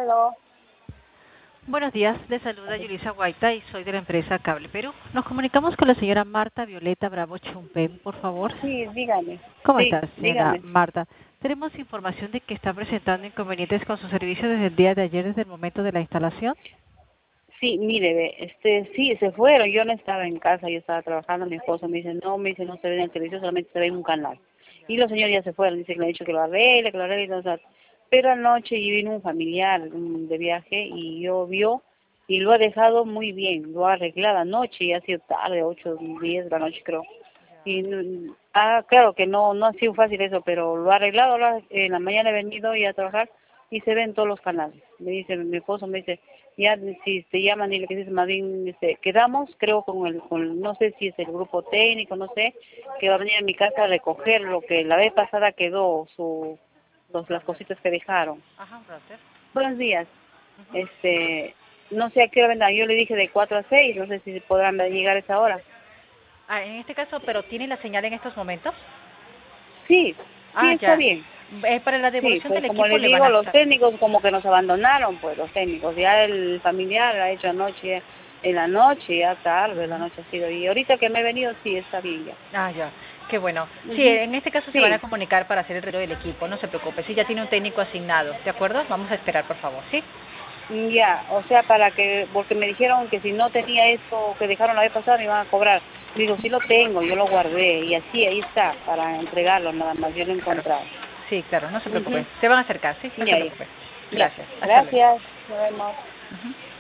Aló. Buenos días, le saluda Yulisa Guaita y soy de la empresa Cable Perú. Nos comunicamos con la señora Marta Violeta Bravo Chumpén, por favor. Sí, dígame. ¿Cómo Sí, está, señora dígame. Marta? Tenemos información de que está presentando inconvenientes con su servicio desde el día de ayer, desde el momento de la instalación. Sí, mire, ve, sí, se fueron. Yo no estaba en casa, yo estaba trabajando. Mi esposo me dice, no se ve en el televisor, solamente se ve en un canal. Y los señores ya se fueron, dice que le han dicho que lo arregle, o sea, pero anoche y vino un familiar de viaje y yo vio y lo ha dejado muy bien, lo ha arreglado anoche y ha sido tarde, 8, 10 de la noche creo. Y claro que no ha sido fácil eso, pero lo ha arreglado. En la mañana he venido y a trabajar y se ven todos los canales. Me dice, mi esposo me dice, ya si te llaman y le dices, más bien, quedamos, creo, no sé si es el grupo técnico, no sé, que va a venir a mi casa a recoger lo que la vez pasada quedó, las cositas que dejaron. Ajá, gracias. Buenos días. No sé a qué hora vendrán. Yo le dije de 4 a 6, no sé si podrán llegar a esa hora. En este caso, ¿pero tiene la señal en estos momentos? Sí, sí, está Ya. bien. Para la Sí, devolución pues del como equipo le le van digo, a los estar... técnicos como que nos abandonaron, pues los técnicos. Ya el familiar ha hecho anoche, en la noche, ya tarde, la noche ha sido. Y ahorita que me he venido, sí, está bien ya. Ya, qué bueno. Sí, Ujú. en este caso se van a Sí, comunicar para hacer el retiro del equipo, no se preocupe. Sí, ya tiene un técnico asignado, ¿de acuerdo? Vamos a esperar, por favor, ¿sí? ya, o sea, porque me dijeron que si no tenía eso que dejaron la vez pasada me iban a cobrar. Digo, sí lo tengo, yo lo guardé y así, ahí está, para entregarlo nada más, yo lo he Claro. encontrado. Sí, claro, no se preocupe. Ujú. Se van a acercar, ¿sí? No se Ya, ya. preocupe. Ya, Gracias. Hasta luego. gracias, nos vemos. Ujú.